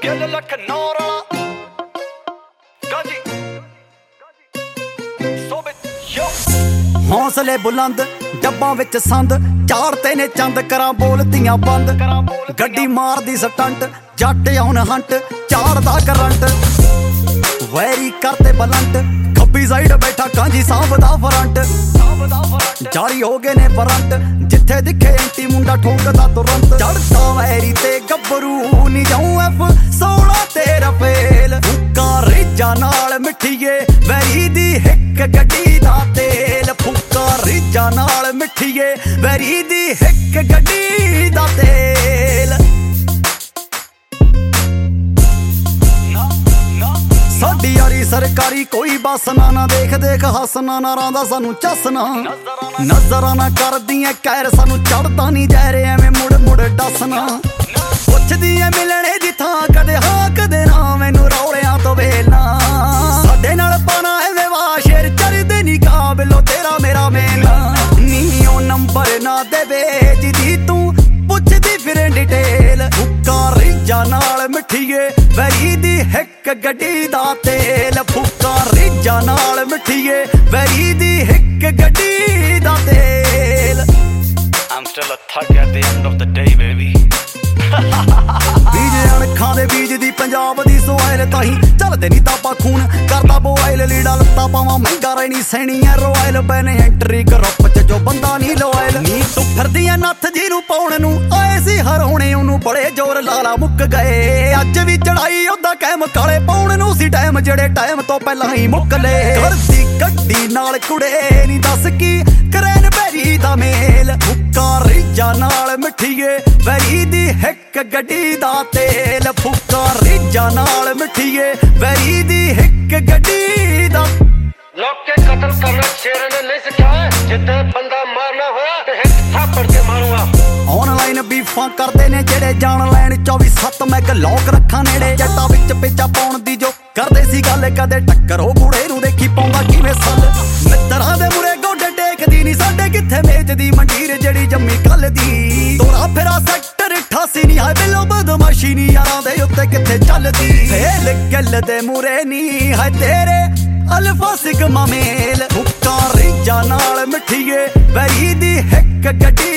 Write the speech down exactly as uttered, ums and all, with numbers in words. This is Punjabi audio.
ਗਿੱਲ ਲੱਖ ਨੌਰ ਵਾਲਾ ਗਾਜੀ ਸੋਬੇ ਯੋ ਹੌਸਲੇ ਬੁਲੰਦ ਡੱਬਾਂ ਵਿੱਚ ਸੰਦ ਝਾੜਤੇ ਨੇ ਚੰਦ ਕਰਾਂ ਬੋਲਤੀਆਂ ਬੰਦ ਗੱਡੀ ਮਾਰਦੀ ਸਟੰਟ ਜੱਟ ਆਉਣ ਹੰਟ ਝਾੜਦਾ ਕਰੰਟ ਵੈਰੀ ਕਰਤੇ ਬਲੰਟ ਖੱਬੀ ਸਾਈਡ ਬੈਠਾ ਕਾਂਜੀ ਸਾਂਭਦਾ ਫਰੰਟ ਜਾਰੀ ਹੋ ਗਏ ਨੇ ਫਰੰਟ ਜਿੱਥੇ ਦਿਖੇ ਐਂਟੀ ਮੁੰਡਾ ਠੋਕਦਾ ਤੁਰੰਤ ਚੜਦਾ ਵੈਰੀ ਤੇ ਗੱਭਰੂ ਨੀ ਜਾਉ ਐਫ ਸੋਲਾਂ ਤੇਰਾ ਫੇਲ ਫੁੱਕਾ ਰੀਜਾ ਨਾਲ ਮਿੱਠੀਏ ਵੈਰੀ ਦੀ ਹਿੱਕ ਗੱਡੀ ਦਾ ਤੇਲ ਫੁੱਕਾ ਰੀਜਾ ਨਾਲ ਮਿੱਠੀਏ ਵੈਰੀ ਦੀ ਹਿੱਕ ਗੱਡੀ ਦਾ ਤੇਲ ਸਾਡੀ ਯਾਰੀ ਸਰਕਾਰੀ ਕੋਈ ਬਸ ਨਾ ਨਾ ਦੇਖ ਦੇਖ ਹੱਸਣਾ ਨਾ ਰਾਂਦਾ ਸਾਨੂੰ ਚੱਸਣਾ ਨਜ਼ਰਾਂ ਨਾ ਕਰਦੀਆਂ ਕਹਿਰ ਸਾਨੂੰ ਚੜਦਾ ਨਹੀਂ ਜਾ ਰਿਹਾ ਐਵੇਂ ਮੁੜ ਮੁੜ ਡਸਣਾ ਪੁੱਛਦੀ ਐ ਮਿਲਣੇ ਦੀ ਥਾਂ ਕਦੇ ਹਾਂ ਕਦੇ ਨਾ ਮੈਨੂੰ ਰੌਲਿਆਂ ਤੋਂ ਵੇਲਣਾ ਸਾਡੇ ਨਾਲ ਪਾਣਾ ਐਵੇਂ ਵਾ ਸ਼ੇਰ ਚੜਦੇ ਨਹੀਂ ਕਾਬਲੋ ਤੇਰਾ ਮੇਰਾ ਮੇਲਾ ਨੀ ਉਹ ਨੰਬਰ ਨਾ ਦੇਵੇ ਜਿਹਦੀ ਤੂੰ ਪੁੱਛਦੀ ਫਿਰ ਡਿਟੇਲ ਫੁੱਕਾ ਰੀਜਾ ਨਾਲ ਮਿੱਠੀਏ ਵੈਰੀ ਦੀ ਹਿੱਕ ਗੱਡੀ ਦਾ ਤੇਲ ਫੁੱਕਾ ਰੀਜਾ ਨਾਲ ਮਿੱਠੀਏ ਵੈਰੀ ਦੀ ਹਿੱਕ ਗੱਡੀ ਦਾ ਤੇਲ I'm still a thug at the end of the day baby ਬੀਜ ਅਣਖਾਂ ਦੇ ਬੀਜ ਦੀ ਪੰਜਾਬ ਦੀ ਸੋਇਲ ਤਾਹੀਂ ਚੱਲਦੇ ਨੀ ਤਾਪਾ ਖੂਨ ਕਰਦਾ ਬੋਇਲ ਲੀੜਾ ਲੱਤਾ ਪਾਵਾਂ ਮਹਿੰਗਾ ਰਹਿਣੀ ਸੈਣੀ ਐ ਰੋਇਲ ਬੈਨੇ ਐਂਟਰੀ ਗਰੁੱਪ ਚ ਜੋ ਬੰਦਾ ਨੀ ਲੋਇਲ ਨੀ ਤੂੰ ਫਿਰਦੀਆਂ ਨੱਥ ਜੀ ਨੂੰ ਪਾਉਣ ਨੂੰ ਆਏ ਸੀ ਹਰਾਉਣੇ ਉਹਨੂੰ ਬੜੇ ਜ਼ੋਰ ਲਾਲਾ ਮੁੱਕ ਗਏ ਅੱਜ ਵੀ ਚੜਾਈ ਉਹਦਾ ਕੈਮ ਕਾਲੇ ਪਾਉਣ ਨੂੰ ਸੀ ਟਾਈਮ ਜਿਹੜੇ ਟਾਈਮ ਤੋਂ ਪਹਿਲਾਂ ਹੀ ਮੁੱਕ ਲਏ ਕਰਦੀ ਗੱਡੀ ਨਾਲ ਕੁੜੇ ਨੀ ਦੱਸ ਕੀ ਕਰੈਨ ਬੈਰੀ ਦਾ ਮੇਲ ਫੁੱਕਾ ਰੀਜਾ ਨਾਲ ਮਿੱਠੀਏ ਵੈਰੀ ਦੀ ਹਿੱਕ ਗੱਡੀ ਦਾ ਤੇਲ ਫੁੱਕਾ ਰੀਜਾ ਨਾਲ ਮਿੱਠੀਏ ਵੈਰੀ ਦੀ ਹਿੱਕ ਗੱਡੀ ਦਾ ਲੋਕ ਕੇ ਕਤਲ ਕਰਨਾ ਸ਼ੇਰਾਂ ਨੇ ਨਹੀਂ ਸਿਖਾਇਆ ਜਿੱਥੇ ਬੰਦਾ ਮਾਰਨਾ ਹੋਇਆ ਤੇ ਹਿੱਕ ਥਾਪੜ ਕੇ ਮਾਰੂਗਾ ਆਨਲਾਈਨ ਬੀਫਾਂ ਕਰਦੇ ਨੇ ਜਿਹੜੇ ਜਾਣ ਲੈਣ ਚੌਵੀ ਸੱਤ ਮੈਗ ਲੋਕ ਰੱਖਾਂ ਨੇੜੇ ਜੱਟਾਂ ਵਿੱਚ ਪੇਚਾ ਪਾਉਣ ਦੀ ਜੋ ਕਰਦੇ ਸੀ ਗੱਲ ਕਦੇ ਟੱਕਰ ਉਹ ਬੁੜੇ ਨੂੰ ਦੇਖੀ ਪਾਉਂਦਾ ਕਿਵੇਂ ਸੱਲ ਮਿੱਤਰਾਂ ਦੇ ਮੁਰੇ ਗੋਡੇ ਟੇਕਦੀ ਨਹੀਂ ਸਾਡੇ ਕਿੱਥੇ ਮੇਜਦੀ ਮੰਡੀਰ ਜਿਹੜੀ ਜੰਮੀ ਕੱਲ ਦੀ ਤੋਰਾ ਫੇਰਾ ਸੈਕਟਰ ਅਠਾਸੀ ਨਹੀਂ ਹਾਏ ਬਿਲੋ ਬਦਮਾਸ਼ੀ ਨਹੀਂ ਯਾਰਾਂ ਦੇ ਉੱਤੇ ਕਿੱਥੇ ਚੱਲਦੀ ਫੇਲ ਗੱਲ ਦੇ ਮੁਰੇ ਨਹੀਂ ਹਾਏ ਤੇਰੇ ਅਲਫਾ ਸਿਗਮਾ ਮੇਲ ਫੁੱਕਾ ਰੀਜਾ ਨਾਲ ਮਿੱਠੀਏ ਵੈਰੀ ਦੀ ਹਿੱਕ ਗੱਡੀ